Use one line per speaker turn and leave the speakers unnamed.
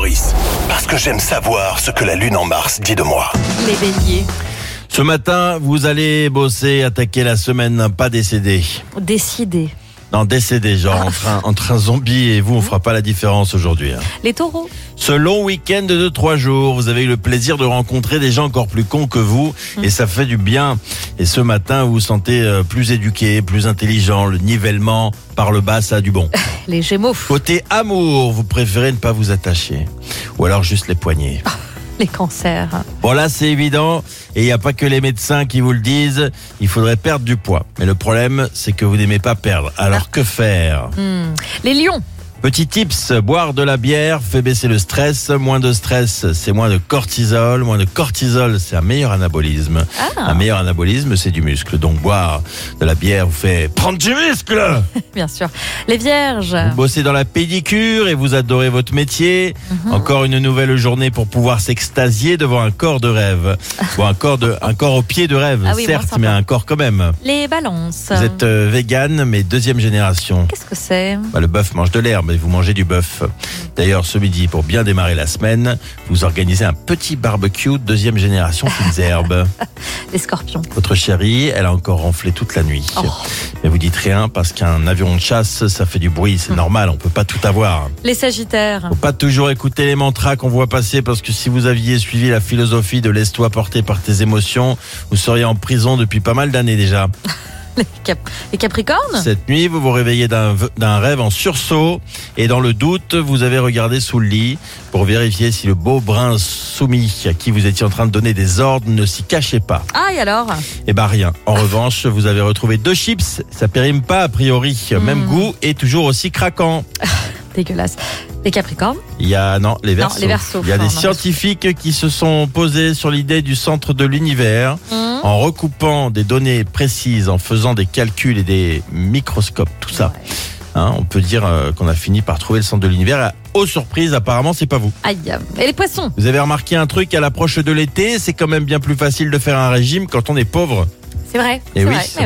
Fabrice. Parce que j'aime savoir ce que la lune en Mars dit de moi.
Les béliers.
Ce matin, vous allez bosser, attaquer la semaine, pas décédé.
Décidés.
Non, décédé, genre entre un zombie et vous, on fera pas la différence aujourd'hui.
Les taureaux.
Ce long week-end de 3 jours, vous avez eu le plaisir de rencontrer des gens encore plus cons que vous et ça fait du bien. Et ce matin, vous vous sentez plus éduqué, plus intelligent. Le nivellement par le bas, ça a du bon.
Les gémeaux.
Côté amour, vous préférez ne pas vous attacher. Ou alors juste les poignets.
Les cancers.
Bon là c'est évident et il n'y a pas que les médecins qui vous le disent, il faudrait perdre du poids. Mais le problème c'est que vous n'aimez pas perdre, alors que faire ?
Les lions.
Petit tips, boire de la bière fait baisser le stress. Moins de stress, c'est moins de cortisol. Moins de cortisol, c'est un meilleur anabolisme. Un meilleur anabolisme, c'est du muscle. Donc boire de la bière vous fait prendre du muscle.
Bien sûr. Les vierges.
Vous bossez dans la pédicure et vous adorez votre métier. Encore une nouvelle journée pour pouvoir s'extasier devant un corps de rêve. Bon, un corps au pied de rêve,
Ah oui,
certes,
bon,
mais un corps quand même.
Les balances.
Vous êtes vegan, mais 2e génération.
Qu'est-ce que c'est ?
Le bœuf mange de l'herbe et vous mangez du bœuf. D'ailleurs, ce midi, pour bien démarrer la semaine, vous organisez un petit barbecue 2e génération fines herbes.
Les scorpions.
Votre chérie, elle a encore ronflé toute la nuit. Mais vous dites rien parce qu'un avion de chasse, ça fait du bruit, c'est normal, on peut pas tout avoir.
Les sagittaires.
Faut pas toujours écouter les mantras qu'on voit passer parce que si vous aviez suivi la philosophie de laisse-toi porter par tes émotions, vous seriez en prison depuis pas mal d'années déjà.
Les capricornes.
Cette nuit, vous vous réveillez d'un rêve en sursaut et dans le doute, vous avez regardé sous le lit pour vérifier si le beau brun soumis à qui vous étiez en train de donner des ordres ne s'y cachait pas.
Ah, et alors ?
Eh ben rien. En revanche, vous avez retrouvé 2 chips. Ça périme pas a priori. Même goût et toujours aussi craquant.
Dégueulasse. Les capricornes.
Il y a, les Verseaux.
Les Verseaux.
Il y a des scientifiques qui se sont posés sur l'idée du centre de l'univers en recoupant des données précises, en faisant des calculs et des microscopes, tout ça. On peut dire qu'on a fini par trouver le centre de l'univers. Aux surprises, apparemment, c'est pas vous.
Aïe. Et les poissons.
Vous avez remarqué un truc à l'approche de l'été, c'est quand même bien plus facile de faire un régime quand on est pauvre.
C'est vrai.
Et oui,
vrai.
ça